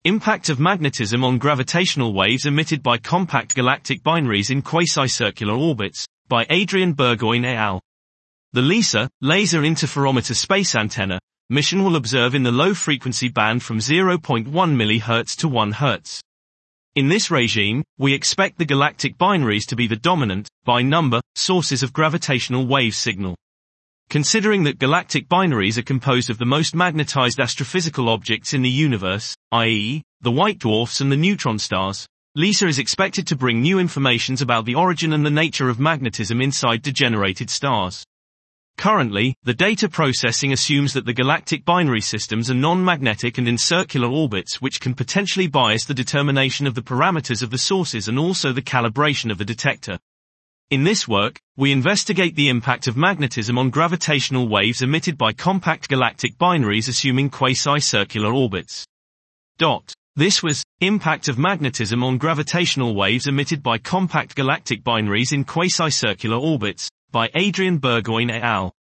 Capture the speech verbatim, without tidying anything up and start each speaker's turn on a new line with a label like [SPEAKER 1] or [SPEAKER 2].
[SPEAKER 1] Impact of magnetism on gravitational waves emitted by compact galactic binaries in quasi-circular orbits, by Adrian Burgoyne et al. The LISA, Laser Interferometer Space Antenna, mission will observe in the low-frequency band from zero point one millihertz to one hertz. In this regime, we expect the galactic binaries to be the dominant, by number, sources of gravitational wave signal. Considering that galactic binaries are composed of the most magnetized astrophysical objects in the universe, that is, the white dwarfs and the neutron stars, LISA is expected to bring new information about the origin and the nature of magnetism inside degenerated stars. Currently, the data processing assumes that the galactic binary systems are non-magnetic and in circular orbits, which can potentially bias the determination of the parameters of the sources and also the calibration of the detector. In this work, we investigate the impact of magnetism on gravitational waves emitted by compact galactic binaries assuming quasi-circular orbits. Dot. This was Impact of Magnetism on Gravitational Waves Emitted by Compact Galactic Binaries in Quasi-Circular Orbits, by Adrian Burgoyne et al.